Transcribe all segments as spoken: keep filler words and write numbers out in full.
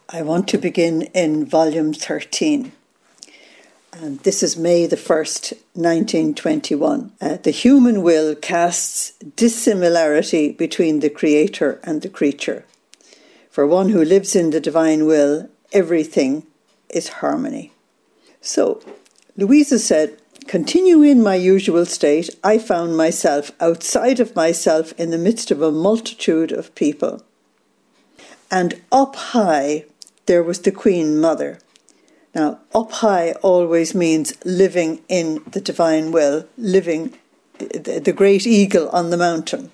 I want to begin in volume thirteen. And this is May the first, nineteen twenty-one. Uh, the human will casts dissimilarity between the creator and the creature. For one who lives in the divine will, everything is harmony. So, Louisa said, continue in my usual state, I found myself outside of myself in the midst of a multitude of people. And up high, there was the Queen Mother. Now, up high always means living in the divine will, living the great eagle on the mountain.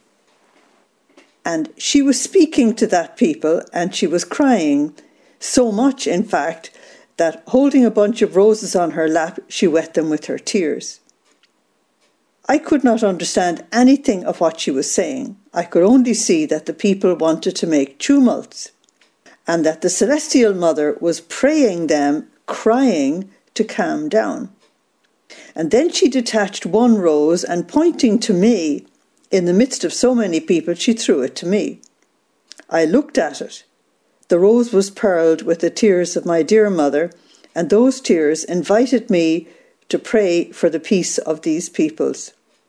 And she was speaking to that people, and she was crying so much, in fact, that holding a bunch of roses on her lap, she wet them with her tears. I could not understand anything of what she was saying. I could only see that the people wanted to make tumults, and that the Celestial Mother was praying them, crying to calm down. And then she detached one rose and pointing to me, in the midst of so many people, she threw it to me. I looked at it. The rose was pearled with the tears of my dear mother, and those tears invited me to pray for the peace of these peoples.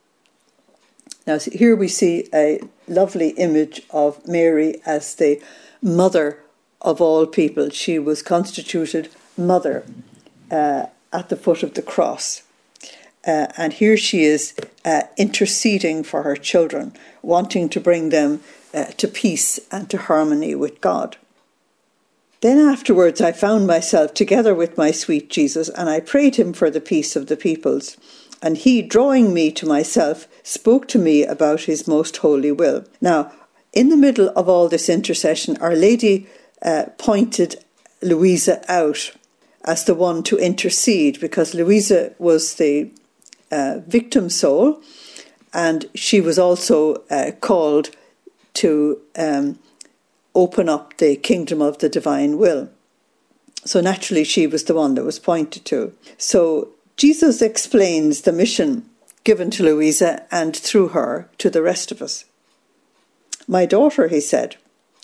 Now here we see a lovely image of Mary as the mother of all people. She was constituted mother uh, at the foot of the cross. Uh, and here she is uh, interceding for her children, wanting to bring them uh, to peace and to harmony with God. Then afterwards I found myself together with my sweet Jesus, and I prayed him for the peace of the peoples. And he, drawing me to myself, spoke to me about his most holy will. Now, in the middle of all this intercession, Our Lady uh, pointed Louisa out as the one to intercede, because Louisa was the uh, victim soul, and she was also uh, called to um, open up the kingdom of the divine will. So naturally she was the one that was pointed to. So Jesus explains the mission given to Louisa and through her to the rest of us. My daughter, he said,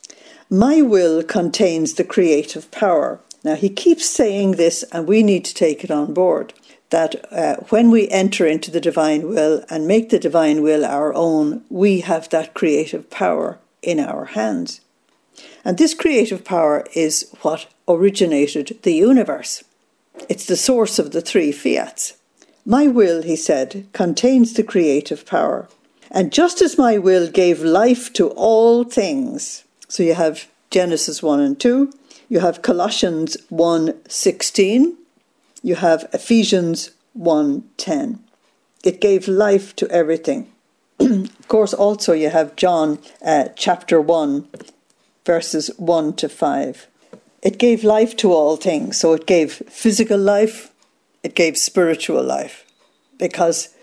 my will contains the creative power. Now he keeps saying this, and we need to take it on board, that uh, when we enter into the divine will and make the divine will our own, we have that creative power in our hands. And this creative power is what originated the universe. It's the source of the three fiats. My will, he said, contains the creative power. And just as my will gave life to all things, so you have Genesis one and two, you have Colossians one sixteen, you have Ephesians one ten. It gave life to everything. Of course, also you have John uh, chapter one, verses one to five. It gave life to all things. So it gave physical life, it gave spiritual life, because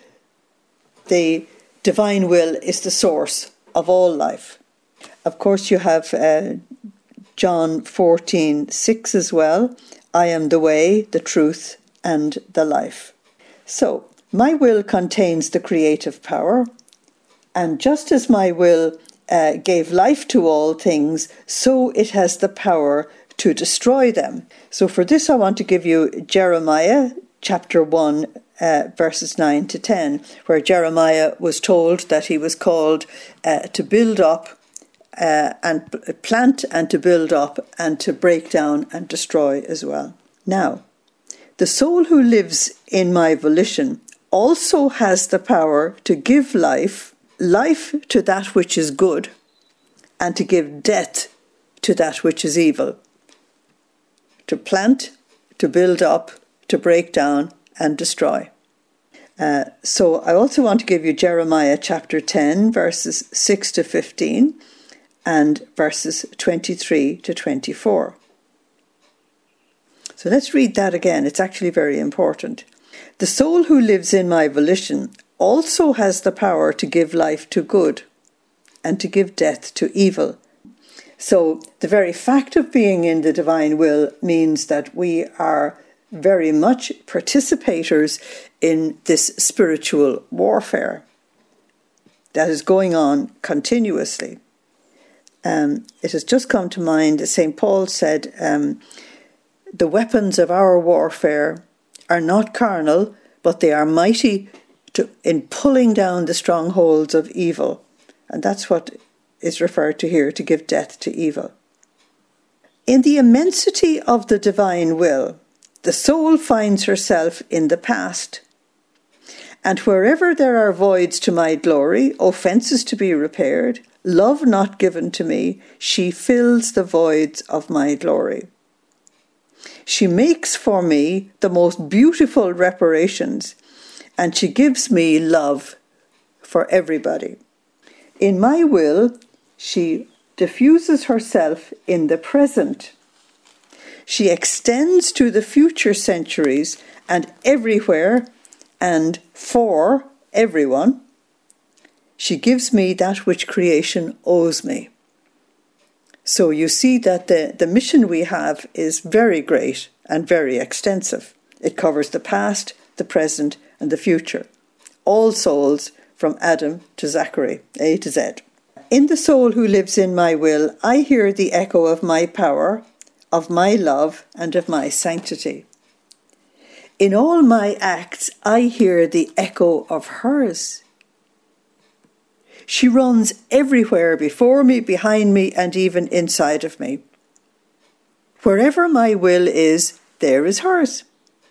the divine will is the source of all life. Of course, you have uh, John fourteen six as well. I am the way, the truth, and the life. So, my will contains the creative power, and just as my will uh, gave life to all things, so it has the power to destroy them. So for this I want to give you Jeremiah chapter one, uh, verses nine to ten, where Jeremiah was told that he was called uh, to build up uh, and plant and to build up and to break down and destroy as well. Now, the soul who lives in my volition also has the power to give life, life to that which is good, and to give death to that which is evil. To plant, to build up, to break down and destroy. Uh, so I also want to give you Jeremiah chapter ten, verses six to fifteen, and verses twenty-three to twenty-four. So let's read that again. It's actually very important. The soul who lives in my volition also has the power to give life to good and to give death to evil. So the very fact of being in the divine will means that we are very much participators in this spiritual warfare that is going on continuously. Um, it has just come to mind, Saint Paul said, um, the weapons of our warfare are not carnal, but they are mighty to, in pulling down the strongholds of evil. And that's what is referred to here, to give death to evil. In the immensity of the divine will, the soul finds herself in the past. And wherever there are voids to my glory, offences to be repaired, love not given to me, she fills the voids of my glory. She makes for me the most beautiful reparations, and she gives me love for everybody. In my will, she diffuses herself in the present. She extends to the future centuries and everywhere and for everyone. She gives me that which creation owes me. So you see that the, the mission we have is very great and very extensive. It covers the past, the present, and the future. All souls from Adam to Zachary, A to Z. In the soul who lives in my will, I hear the echo of my power, of my love, and of my sanctity. In all my acts, I hear the echo of hers. She runs everywhere, before me, behind me, and even inside of me. Wherever my will is, there is hers.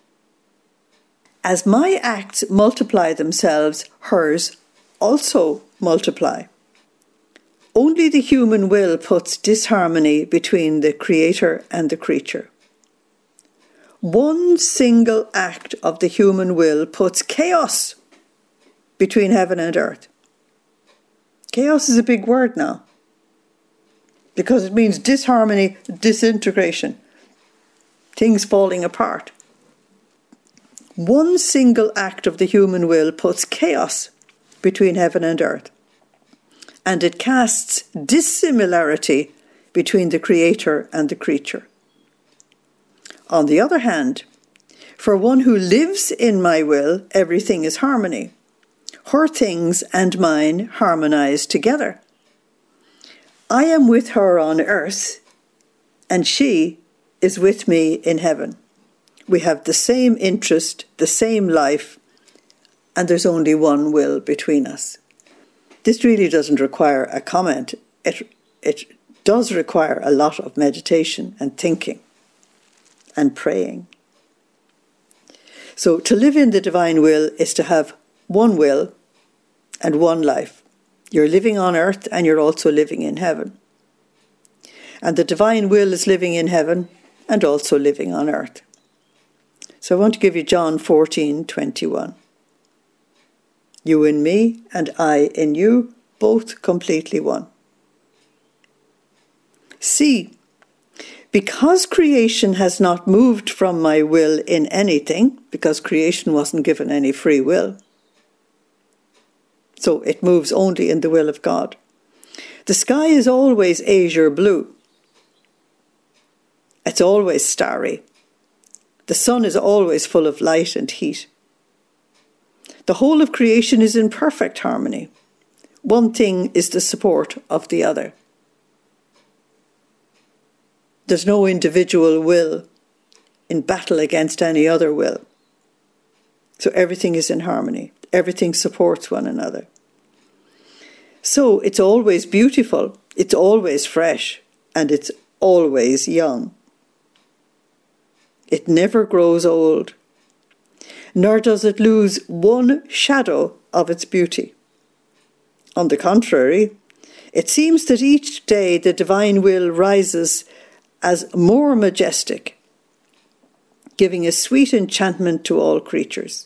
As my acts multiply themselves, hers also multiply. Only the human will puts disharmony between the creator and the creature. One single act of the human will puts chaos between heaven and earth. Chaos is a big word now, because it means disharmony, disintegration, things falling apart. One single act of the human will puts chaos between heaven and earth, and it casts dissimilarity between the creator and the creature. On the other hand, for one who lives in my will, everything is harmony. Her things and mine harmonize together. I am with her on earth, and she is with me in heaven. We have the same interest, the same life, and there's only one will between us. This really doesn't require a comment. It, it does require a lot of meditation and thinking and praying. So to live in the divine will is to have one will and one life. You're living on earth and you're also living in heaven. And the divine will is living in heaven and also living on earth. So I want to give you John fourteen twenty-one. You in me and I in you, both completely one. See, because creation has not moved from my will in anything, because creation wasn't given any free will, so it moves only in the will of God. The sky is always azure blue. It's always starry. The sun is always full of light and heat. The whole of creation is in perfect harmony. One thing is the support of the other. There's no individual will in battle against any other will. So everything is in harmony. Everything supports one another. So it's always beautiful, it's always fresh, and it's always young. It never grows old, nor does it lose one shadow of its beauty. On the contrary, it seems that each day the divine will rises as more majestic, giving a sweet enchantment to all creatures.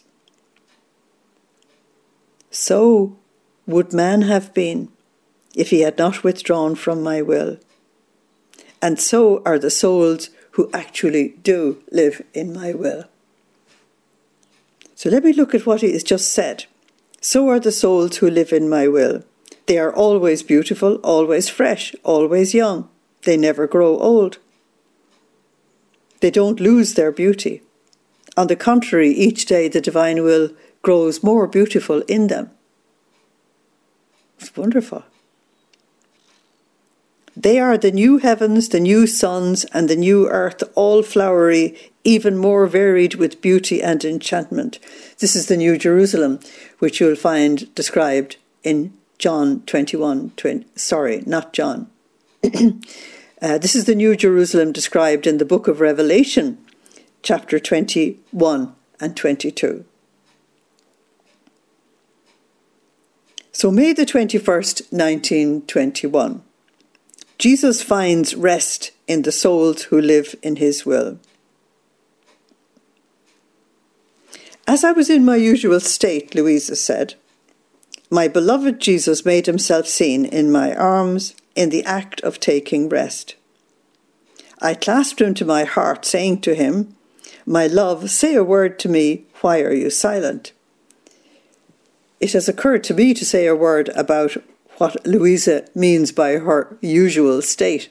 So would man have been if he had not withdrawn from my will. And so are the souls who actually do live in my will. So let me look at what he has just said. So are the souls who live in my will. They are always beautiful, always fresh, always young. They never grow old. They don't lose their beauty. On the contrary, each day the divine will grows more beautiful in them. It's wonderful. They are the new heavens, the new suns, and the new earth, all flowery, even more varied with beauty and enchantment. This is the New Jerusalem, which you'll find described in John twenty-one, twenty, sorry, not John. uh, this is the New Jerusalem described in the book of Revelation, chapter twenty-one and twenty-two. So May the twenty-first, nineteen twenty-one. Jesus finds rest in the souls who live in his will. As I was in my usual state, Louisa said, my beloved Jesus made himself seen in my arms in the act of taking rest. I clasped him to my heart, saying to him, my love, say a word to me, why are you silent? It has occurred to me to say a word about what Louisa means by her usual state.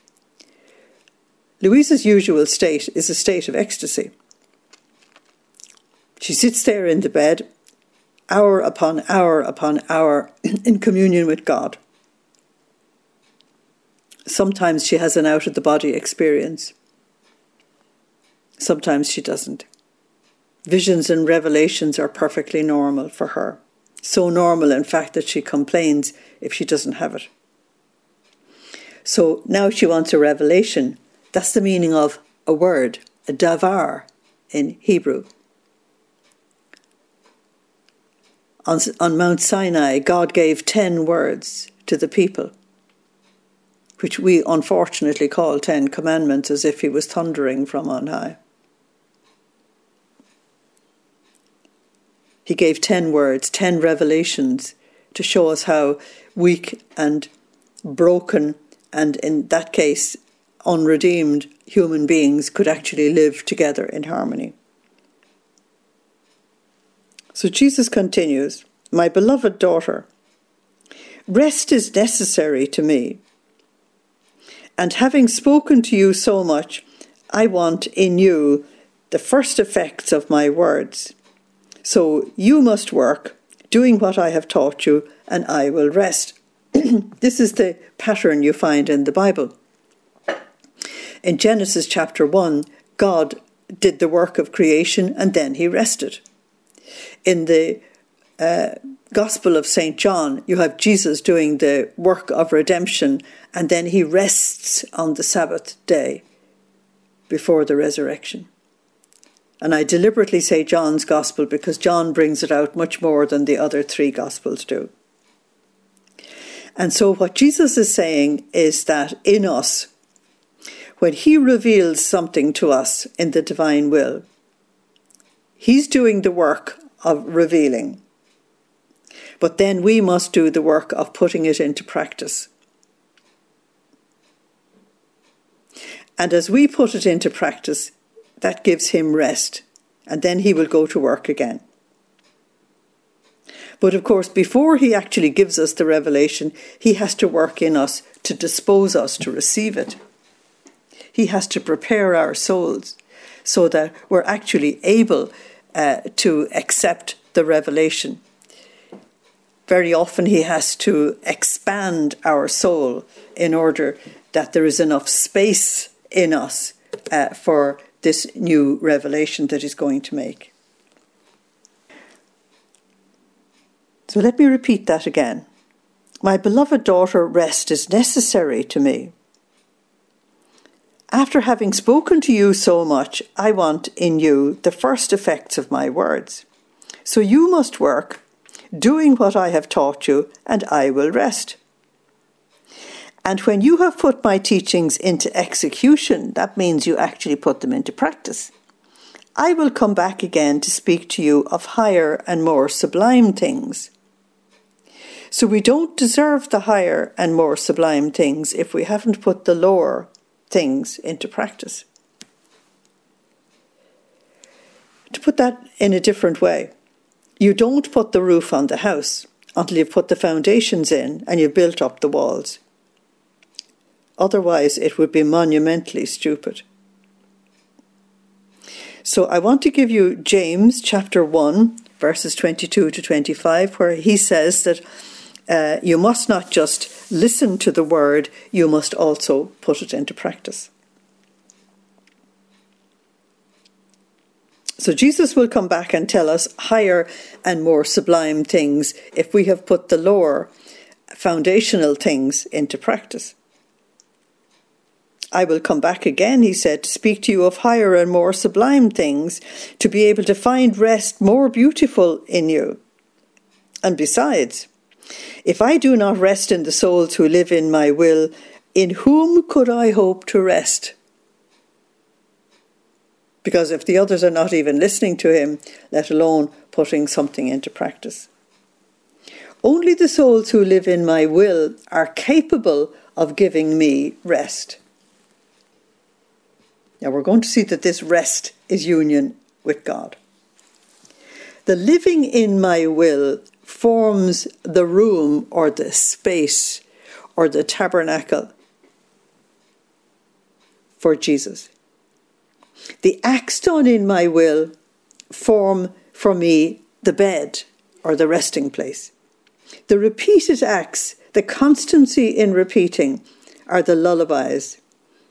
Louisa's usual state is a state of ecstasy. She sits there in the bed, hour upon hour upon hour, in communion with God. Sometimes she has an out-of-the-body experience. Sometimes she doesn't. Visions and revelations are perfectly normal for her. So normal, in fact, that she complains if she doesn't have it. So now she wants a revelation. That's the meaning of a word, a davar in Hebrew. On, on Mount Sinai, God gave ten words to the people, which we unfortunately call Ten Commandments, as if he was thundering from on high. He gave ten words, ten revelations to show us how weak and broken and, in that case, unredeemed human beings could actually live together in harmony. So Jesus continues, my beloved daughter, rest is necessary to me. And having spoken to you so much, I want in you the first effects of my words. So you must work, doing what I have taught you, and I will rest. This is the pattern you find in the Bible. In Genesis chapter one, God did the work of creation and then he rested. In the uh, Gospel of Saint John, you have Jesus doing the work of redemption and then he rests on the Sabbath day before the resurrection. And I deliberately say John's Gospel because John brings it out much more than the other three Gospels do. And so what Jesus is saying is that in us, when he reveals something to us in the divine will, he's doing the work of revealing. But then we must do the work of putting it into practice. And as we put it into practice, that gives him rest, and then he will go to work again. But of course, before he actually gives us the revelation, he has to work in us to dispose us to receive it. He has to prepare our souls so that we're actually able uh, to accept the revelation. Very often he has to expand our soul in order that there is enough space in us uh, for this new revelation that he's going to make. So let me repeat that again. My beloved daughter, rest is necessary to me. After having spoken to you so much, I want in you the first effects of my words. So you must work, doing what I have taught you, and I will rest. And when you have put my teachings into execution, that means you actually put them into practice, I will come back again to speak to you of higher and more sublime things. So we don't deserve the higher and more sublime things if we haven't put the lower things into practice. To put that in a different way, you don't put the roof on the house until you've put the foundations in and you've built up the walls. Otherwise, it would be monumentally stupid. So I want to give you James chapter one, verses twenty-two to twenty-five, where he says that uh, you must not just listen to the word, you must also put it into practice. So Jesus will come back and tell us higher and more sublime things if we have put the lower foundational things into practice. I will come back again, he said, to speak to you of higher and more sublime things, to be able to find rest more beautiful in you. And besides, if I do not rest in the souls who live in my will, in whom could I hope to rest? Because if the others are not even listening to him, let alone putting something into practice. Only the souls who live in my will are capable of giving me rest. Now we're going to see that this rest is union with God. The living in my will forms the room or the space or the tabernacle for Jesus. The acts done in my will form for me the bed or the resting place. The repeated acts, the constancy in repeating, are the lullabies.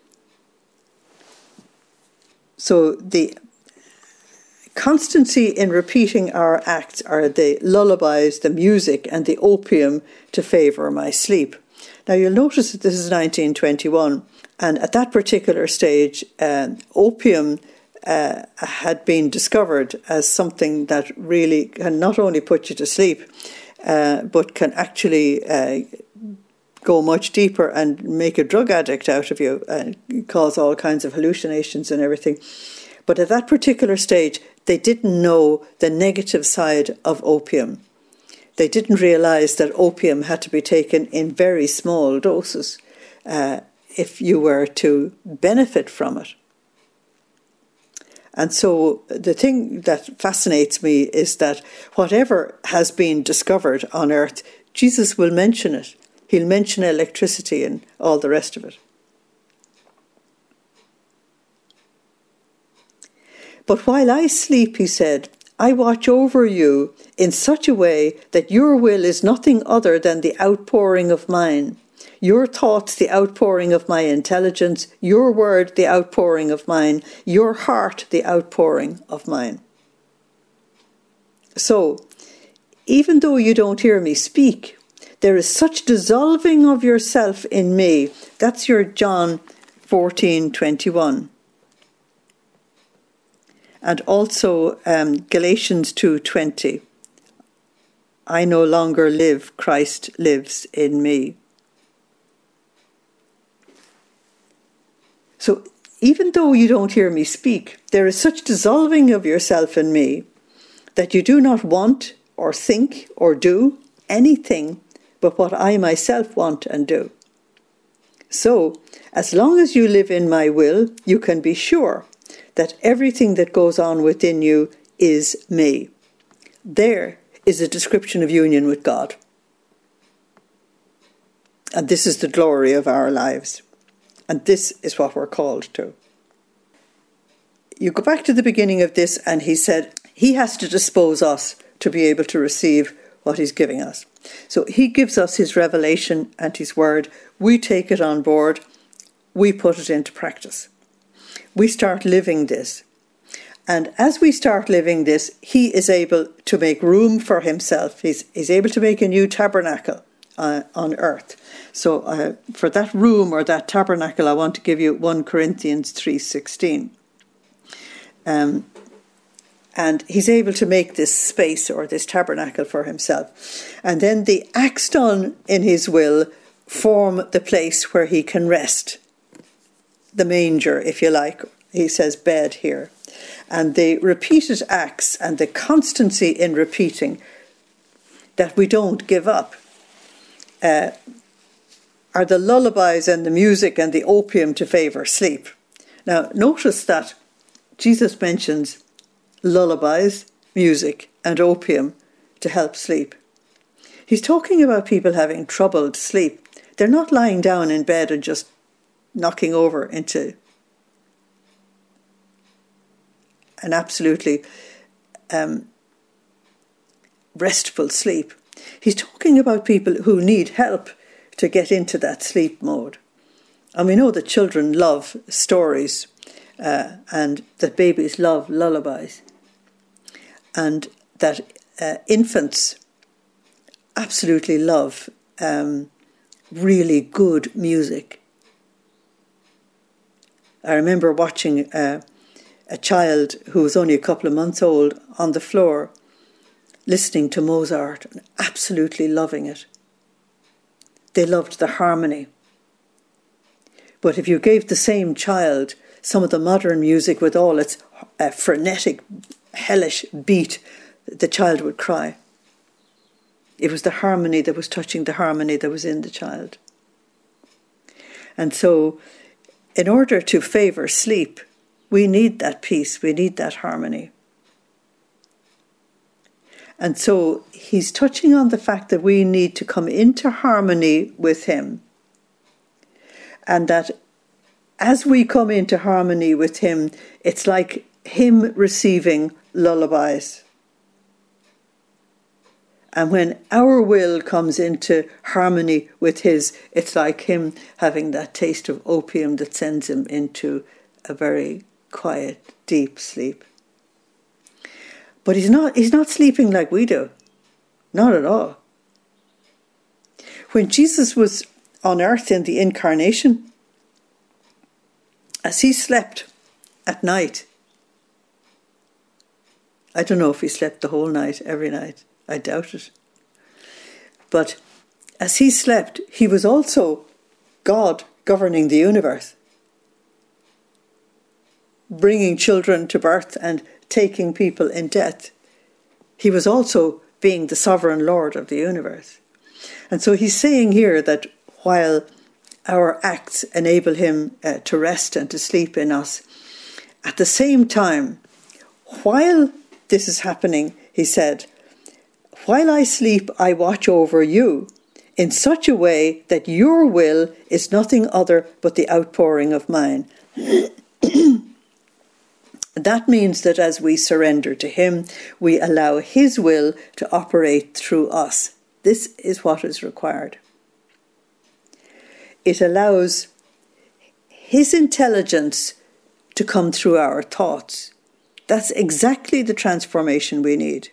So the constancy in repeating our acts are the lullabies, the music, and the opium to favour my sleep. Now you'll notice that this is nineteen twenty-one, and at that particular stage, uh, opium uh, had been discovered as something that really can not only put you to sleep, uh, but can actually uh, go much deeper and make a drug addict out of you and cause all kinds of hallucinations and everything. But at that particular stage, they didn't know the negative side of opium. They didn't realise that opium had to be taken in very small doses uh, if you were to benefit from it. And so the thing that fascinates me is that whatever has been discovered on earth, Jesus will mention it. He'll mention electricity and all the rest of it. But while I sleep, he said, I watch over you in such a way that your will is nothing other than the outpouring of mine. Your thoughts, the outpouring of my intelligence. Your word, the outpouring of mine. Your heart, the outpouring of mine. So, even though you don't hear me speak, there is such dissolving of yourself in me. That's your John fourteen twenty-one. And also um, Galatians two twenty. I no longer live, Christ lives in me. So even though you don't hear me speak, there is such dissolving of yourself in me that you do not want or think or do anything but what I myself want and do. So, as long as you live in my will, you can be sure that everything that goes on within you is me. There is a description of union with God. And this is the glory of our lives. And this is what we're called to. You go back to the beginning of this, and he said he has to dispose us to be able to receive what he's giving us. So he gives us his revelation and his word. We take it on board. We put it into practice. We start living this. And as we start living this, he is able to make room for himself. He's, he's able to make a new tabernacle uh, on earth. So uh, for that room or that tabernacle, I want to give you First Corinthians three sixteen. Um, and he's able to make this space or this tabernacle for himself. And then the acts done in his will form the place where he can rest. The manger, if you like. He says bed here. And the repeated acts and the constancy in repeating that we don't give up uh, are the lullabies and the music and the opium to favour sleep. Now, notice that Jesus mentions lullabies, music, and opium to help sleep. He's talking about people having troubled sleep. They're not lying down in bed and just knocking over into an absolutely um, restful sleep. He's talking about people who need help to get into that sleep mode. And we know that children love stories uh, and that babies love lullabies. And that uh, infants absolutely love um, really good music. I remember watching uh, a child who was only a couple of months old on the floor listening to Mozart and absolutely loving it. They loved the harmony. But if you gave the same child some of the modern music with all its uh, frenetic, hellish beat, the child would cry. It was the harmony that was touching the harmony that was in the child. And so, in order to favour sleep, we need that peace, we need that harmony. And so he's touching on the fact that we need to come into harmony with him. And that as we come into harmony with him, it's like him receiving lullabies. And when our will comes into harmony with his, it's like him having that taste of opium that sends him into a very quiet, deep sleep. But he's not, he's not sleeping like we do. Not at all. When Jesus was on earth in the incarnation, as he slept at night, I don't know if he slept the whole night, every night. I doubt it. But as he slept, he was also God governing the universe, bringing children to birth and taking people in death. He was also being the sovereign Lord of the universe. And so he's saying here that while our acts enable him uh, to rest and to sleep in us, at the same time, while this is happening, he said, "While I sleep, I watch over you in such a way that your will is nothing other but the outpouring of mine." That means that as we surrender to him, we allow his will to operate through us. This is what is required. It allows his intelligence to come through our thoughts. That's exactly the transformation we need.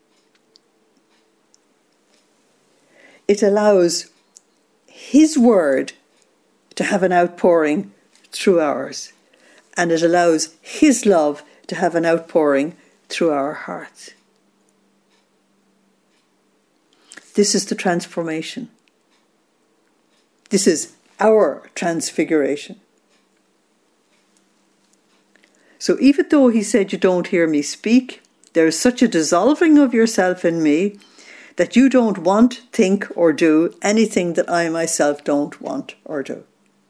It allows his word to have an outpouring through ours. And it allows his love to have an outpouring through our hearts. This is the transformation. This is our transfiguration. So even though he said, "You don't hear me speak," there is such a dissolving of yourself in me that you don't want, think, or do anything that I myself don't want or do.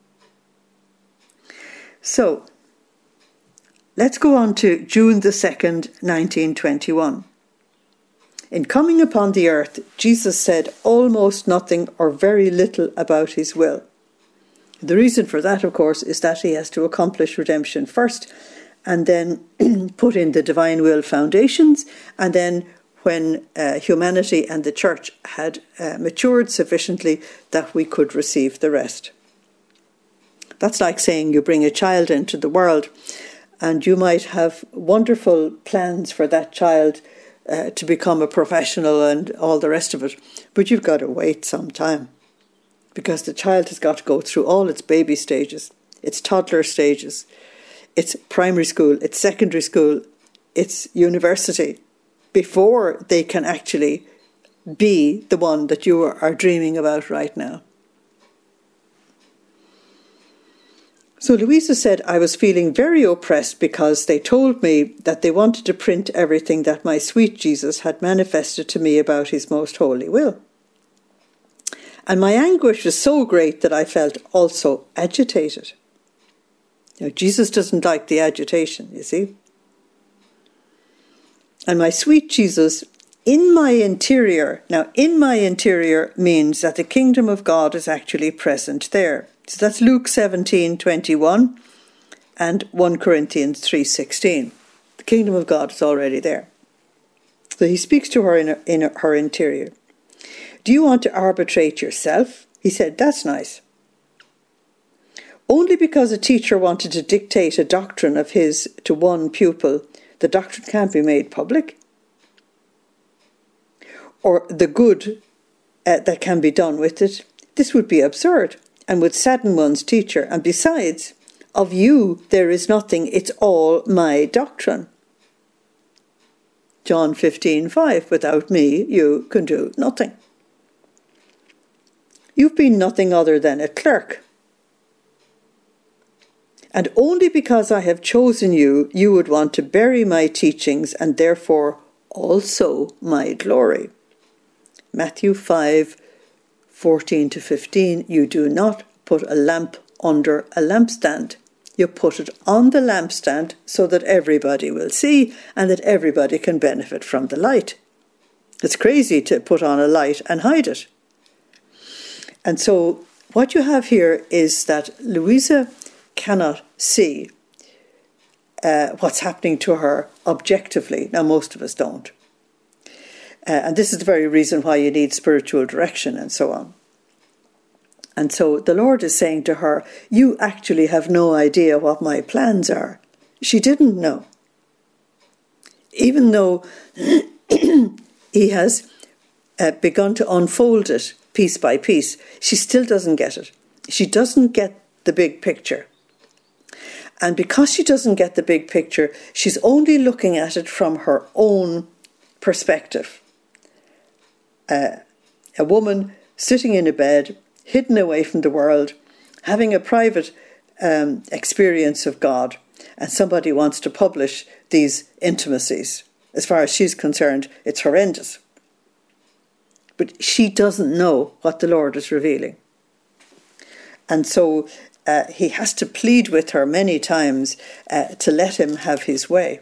So, let's go on to June the second, nineteen twenty-one. In coming upon the earth, Jesus said almost nothing or very little about his will. The reason for that, of course, is that he has to accomplish redemption first and then put in the divine will foundations, and then when uh, humanity and the church had uh, matured sufficiently that we could receive the rest. That's like saying you bring a child into the world and you might have wonderful plans for that child uh, to become a professional and all the rest of it, but you've got to wait some time because the child has got to go through all its baby stages, its toddler stages, its primary school, its secondary school, its university, before they can actually be the one that you are dreaming about right now. So Louisa said, "I was feeling very oppressed because they told me that they wanted to print everything that my sweet Jesus had manifested to me about his most holy will. And my anguish was so great that I felt also agitated." Now, Jesus doesn't like the agitation, you see. "And my sweet Jesus, in my interior," now in my interior means that the kingdom of God is actually present there. So that's Luke seventeen twenty-one and First Corinthians three sixteen. The kingdom of God is already there. So he speaks to her in her, in her interior. Do you want to arbitrate yourself? He said, that's nice. Only because a teacher wanted to dictate a doctrine of his to one pupil, the doctrine can't be made public. Or the good uh, that can be done with it. This would be absurd and would sadden one's teacher. And besides, of you there is nothing, it's all my doctrine. John fifteen five, without me you can do nothing. You've been nothing other than a clerk. And only because I have chosen you, you would want to bury my teachings and therefore also my glory. Matthew five fourteen to fifteen, you do not put a lamp under a lampstand. You put it on the lampstand so that everybody will see and that everybody can benefit from the light. It's crazy to put on a light and hide it. And so what you have here is that Louisa cannot see uh, what's happening to her objectively. Now, most of us don't. Uh, and this is the very reason why you need spiritual direction and so on. And so the Lord is saying to her, you actually have no idea what my plans are. She didn't know. Even though he has uh, begun to unfold it piece by piece, she still doesn't get it. She doesn't get the big picture. And because she doesn't get the big picture, she's only looking at it from her own perspective. Uh, a woman sitting in a bed, hidden away from the world, having a private um, experience of God, and somebody wants to publish these intimacies. As far as she's concerned, it's horrendous. But she doesn't know what the Lord is revealing. And so uh, he has to plead with her many times uh, to let him have his way.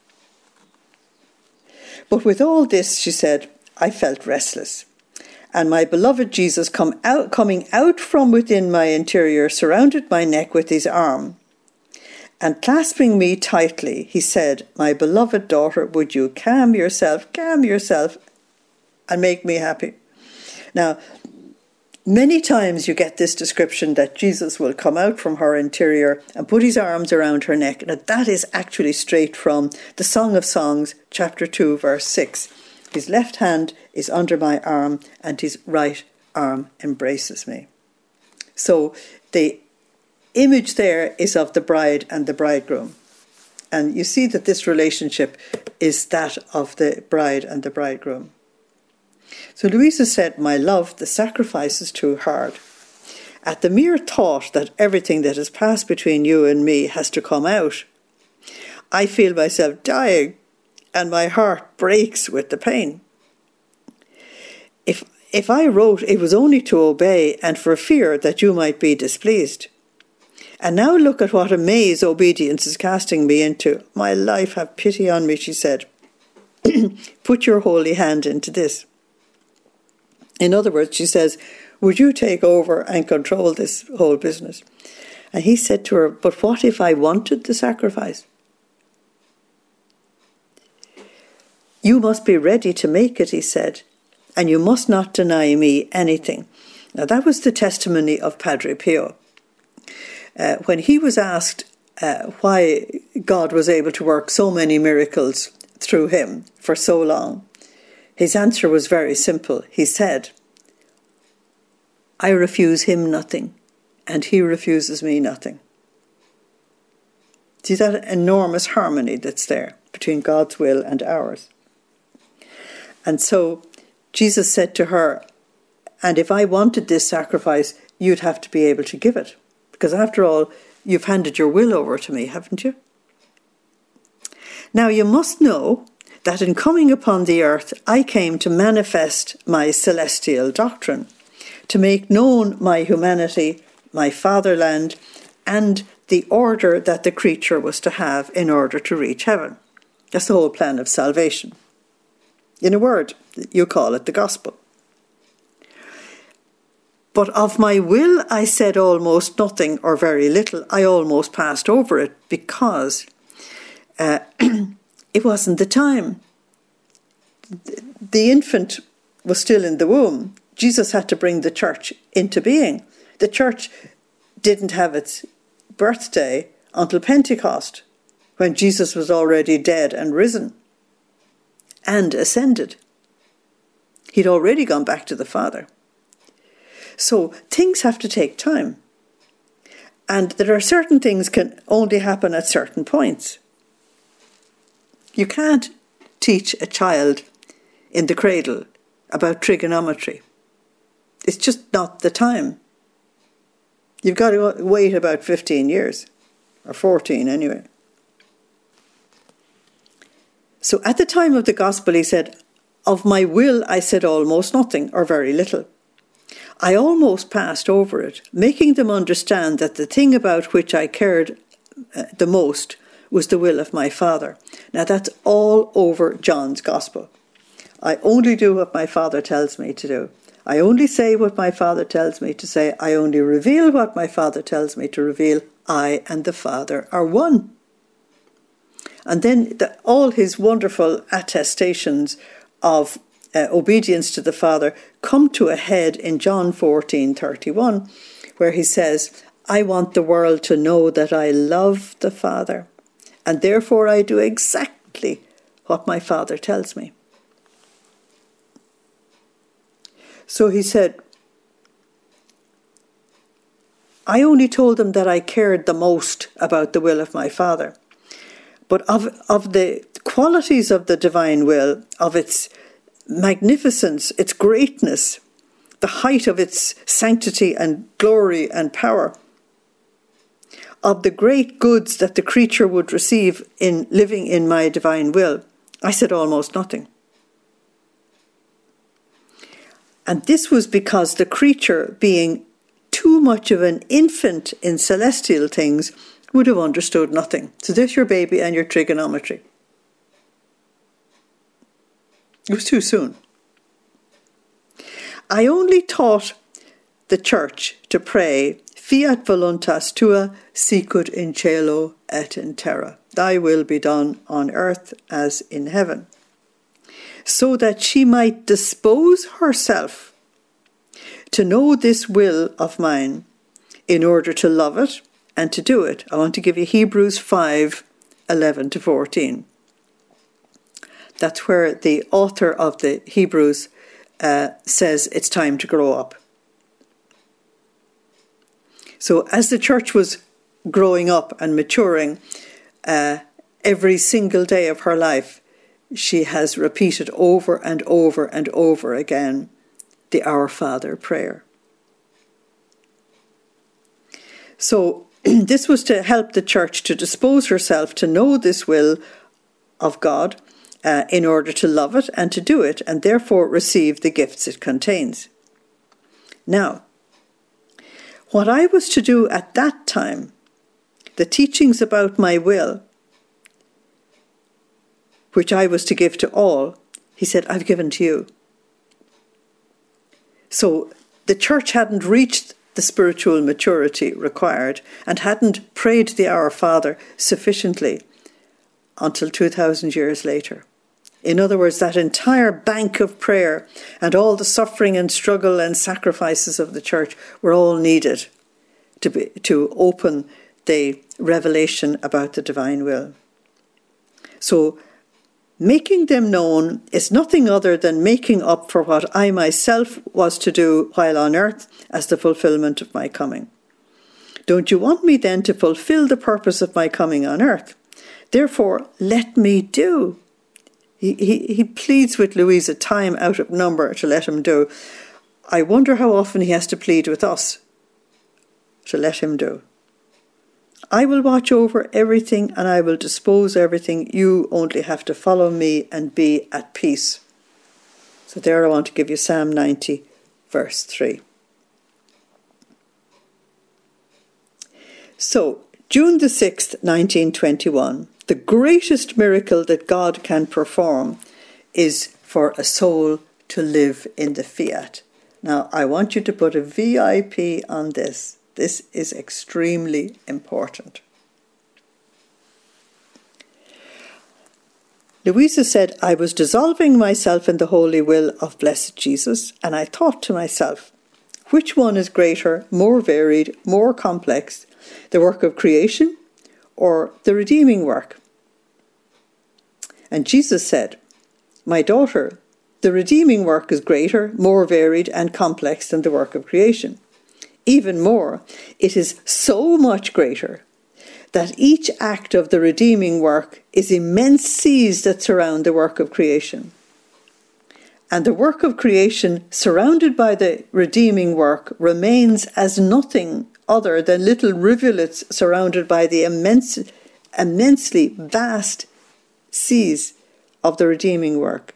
But with all this, she said, I felt restless. And my beloved Jesus come out, coming out from within my interior, surrounded my neck with his arm. And clasping me tightly, he said, my beloved daughter, would you calm yourself, calm yourself, and make me happy? Now, many times you get this description that Jesus will come out from her interior and put his arms around her neck. Now, that is actually straight from the Song of Songs, chapter two, verse six. His left hand is under my arm and his right arm embraces me. So the image there is of the bride and the bridegroom. And you see that this relationship is that of the bride and the bridegroom. So Louisa said, my love, the sacrifice is too hard. At the mere thought that everything that has passed between you and me has to come out, I feel myself dying and my heart breaks with the pain. If if I wrote, it was only to obey and for fear that you might be displeased. And now look at what a maze obedience is casting me into. My life, have pity on me, she said. Put your holy hand into this. In other words, she says, would you take over and control this whole business? And he said to her, but what if I wanted the sacrifice? You must be ready to make it, he said, and you must not deny me anything. Now that was the testimony of Padre Pio. Uh, when he was asked uh, why God was able to work so many miracles through him for so long, his answer was very simple. He said, I refuse him nothing, and he refuses me nothing. See that enormous harmony that's there between God's will and ours. And so Jesus said to her, and if I wanted this sacrifice, you'd have to be able to give it. Because after all, you've handed your will over to me, haven't you? Now you must know that in coming upon the earth, I came to manifest my celestial doctrine, to make known my humanity, my fatherland, and the order that the creature was to have in order to reach heaven. That's the whole plan of salvation. In a word, you call it the gospel. But of my will I said almost nothing or very little. I almost passed over it because uh, it wasn't the time. The infant was still in the womb. Jesus had to bring the church into being. The church didn't have its birthday until Pentecost, when Jesus was already dead and risen and ascended. He'd already gone back to the Father. So things have to take time. And there are certain things can only happen at certain points. You can't teach a child in the cradle about trigonometry. It's just not the time. You've got to wait about fifteen years, or fourteen anyway. So at the time of the gospel, he said, "Of my will I said almost nothing, or very little. I almost passed over it, making them understand that the thing about which I cared uh, the most was the will of my Father." Now that's all over John's gospel. I only do what my Father tells me to do. I only say what my Father tells me to say. I only reveal what my Father tells me to reveal. I and the Father are one. And then the, all his wonderful attestations of uh, obedience to the Father come to a head in John fourteen thirty-one, where he says, "I want the world to know that I love the Father, and therefore I do exactly what my Father tells me." So he said, I only told them that I cared the most about the will of my Father. But of, of the qualities of the divine will, of its magnificence, its greatness, the height of its sanctity and glory and power, of the great goods that the creature would receive in living in my divine will, I said almost nothing. And this was because the creature, being too much of an infant in celestial things, would have understood nothing. So there's your baby and your trigonometry. It was too soon. I only taught the church to pray, "Fiat voluntas tua sicut in cielo et in terra." Thy will be done on earth as in heaven. So that she might dispose herself to know this will of mine, in order to love it and to do it. I want to give you Hebrews five eleven to fourteen. That's where the author of the Hebrews uh, says it's time to grow up. So as the church was growing up and maturing, uh, every single day of her life, she has repeated over and over and over again the Our Father prayer. So this was to help the church to dispose herself to know this will of God uh, in order to love it and to do it, and therefore receive the gifts it contains. Now, what I was to do at that time, the teachings about my will, which I was to give to all, he said, I've given to you. So the church hadn't reached the spiritual maturity required and hadn't prayed the Our Father sufficiently until two thousand years later. In other words, that entire bank of prayer and all the suffering and struggle and sacrifices of the church were all needed to be, to open the revelation about the divine will. So making them known is nothing other than making up for what I myself was to do while on earth as the fulfillment of my coming. Don't you want me then to fulfill the purpose of my coming on earth? Therefore, let me do. He, he, he pleads with Louisa time out of number to let him do. I wonder how often he has to plead with us to let him do. I will watch over everything and I will dispose everything. You only have to follow me and be at peace. So there I want to give you Psalm ninety, verse three. So, June the sixth, nineteen twenty-one, the greatest miracle that God can perform is for a soul to live in the fiat. Now, I want you to put a V I P on this. This is extremely important. Louisa said, I was dissolving myself in the holy will of blessed Jesus, and I thought to myself, which one is greater, more varied, more complex, the work of creation or the redeeming work? And Jesus said, my daughter, the redeeming work is greater, more varied and complex than the work of creation. Even more, it is so much greater that each act of the redeeming work is immense seas that surround the work of creation. And the work of creation, surrounded by the redeeming work, remains as nothing other than little rivulets surrounded by the immense, immensely vast seas of the redeeming work.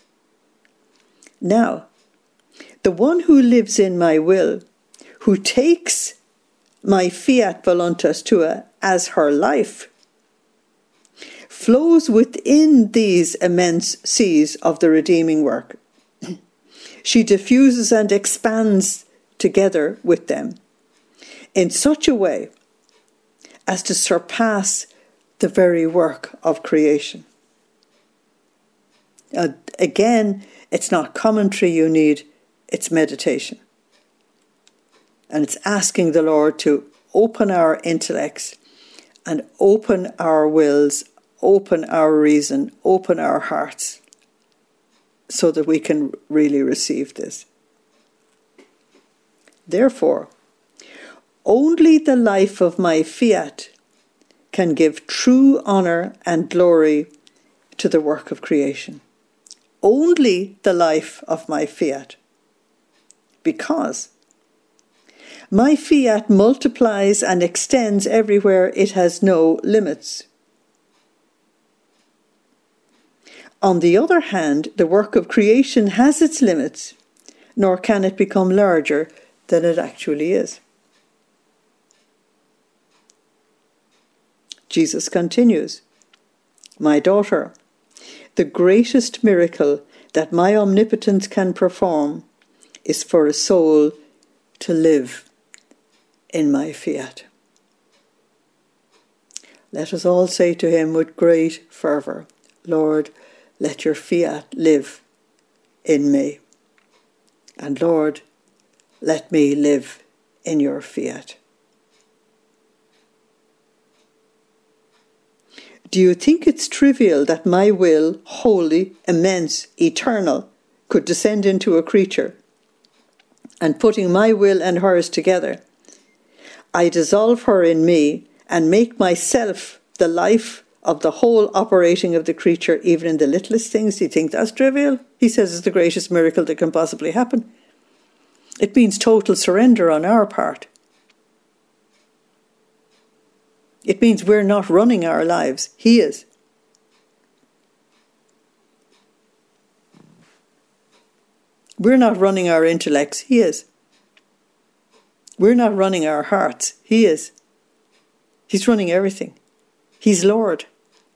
Now, the one who lives in my will, who takes my fiat voluntas tua as her life, flows within these immense seas of the redeeming work. She diffuses and expands together with them in such a way as to surpass the very work of creation. Uh, again, it's not commentary you need, it's meditation. And it's asking the Lord to open our intellects and open our wills, open our reason, open our hearts, so that we can really receive this. Therefore, only the life of my fiat can give true honour and glory to the work of creation. Only the life of my fiat. Because my fiat multiplies and extends everywhere it has no limits. On the other hand, the work of creation has its limits, nor can it become larger than it actually is. Jesus continues, my daughter, the greatest miracle that my omnipotence can perform is for a soul to live in my fiat. Let us all say to him with great fervour, Lord, let your fiat live in me. And Lord, let me live in your fiat. Do you think it's trivial that my will, holy, immense, eternal, could descend into a creature? And putting my will and hers together, I dissolve her in me and make myself the life of the whole operating of the creature, even in the littlest things. Do you think that's trivial? He says it's the greatest miracle that can possibly happen. It means total surrender on our part. It means we're not running our lives. He is. We're not running our intellects. He is. We're not running our hearts. He is. He's running everything. He's Lord.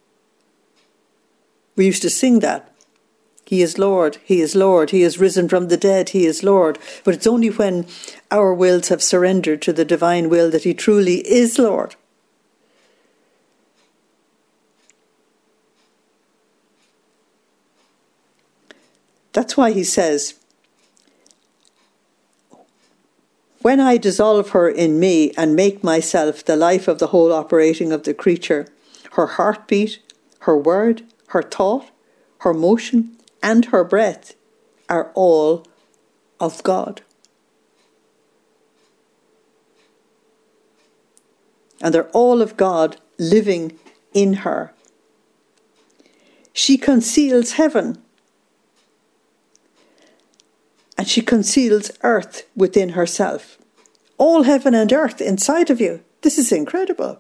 We used to sing that. He is Lord. He is Lord. He is risen from the dead. He is Lord. But it's only when our wills have surrendered to the divine will that he truly is Lord. That's why he says, when I dissolve her in me and make myself the life of the whole operating of the creature, her heartbeat, her word, her thought, her motion, and her breath are all of God. And they're all of God living in her. She conceals heaven. And she conceals earth within herself. All heaven and earth inside of you. This is incredible.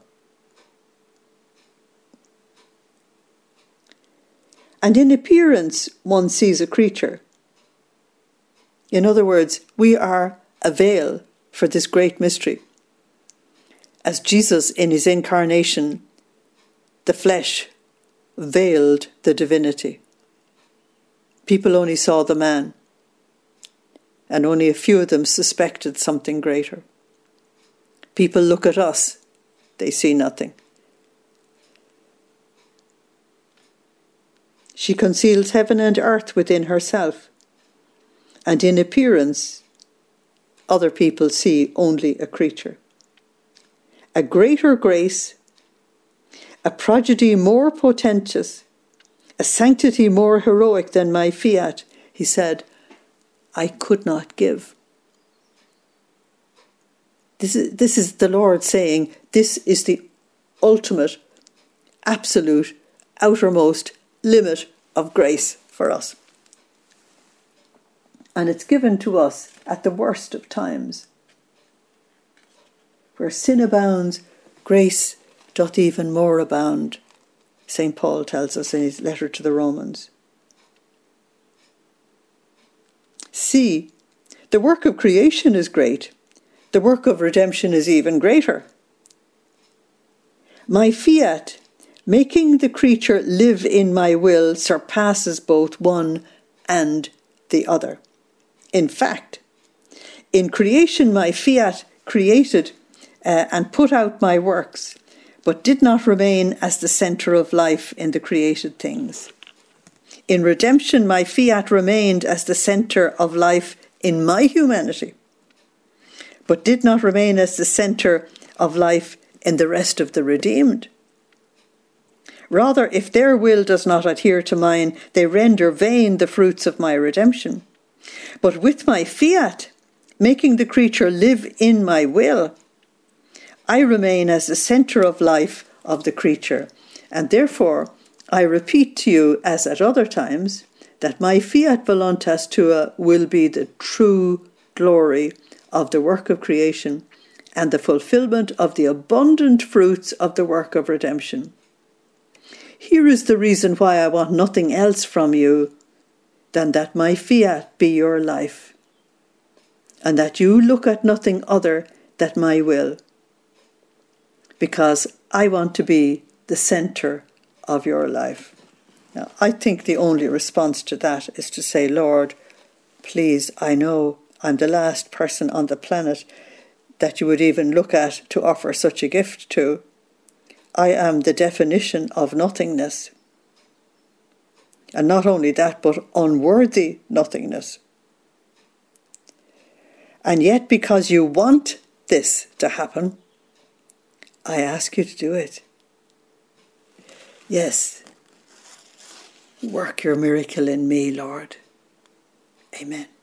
And in appearance, one sees a creature. In other words, we are a veil for this great mystery. As Jesus in his incarnation, the flesh veiled the divinity. People only saw the man. And only a few of them suspected something greater. People look at us, they see nothing. She conceals heaven and earth within herself, and in appearance, other people see only a creature. A greater grace, a prodigy more portentous, a sanctity more heroic than my fiat, he said, I could not give. This is, this is the Lord saying, this is the ultimate, absolute, outermost limit of grace for us. And it's given to us at the worst of times. Where sin abounds, grace doth even more abound, Saint Paul tells us in his letter to the Romans. See, the work of creation is great. The work of redemption is even greater. My fiat, making the creature live in my will, surpasses both one and the other. In fact, in creation my fiat created uh, and put out my works, but did not remain as the centre of life in the created things. In redemption my fiat remained as the centre of life in my humanity, but did not remain as the centre of life in the rest of the redeemed. Rather, if their will does not adhere to mine, they render vain the fruits of my redemption. But with my fiat, making the creature live in my will, I remain as the centre of life of the creature, and therefore I repeat to you, as at other times, that my fiat voluntas tua will be the true glory of the work of creation and the fulfilment of the abundant fruits of the work of redemption. Here is the reason why I want nothing else from you than that my fiat be your life, and that you look at nothing other than my will, because I want to be the centre of your life. Now, I think the only response to that is to say, Lord, please, I know I'm the last person on the planet that you would even look at to offer such a gift to. I am the definition of nothingness. And not only that, but unworthy nothingness. And yet, because you want this to happen, I ask you to do it. Yes, work your miracle in me, Lord. Amen.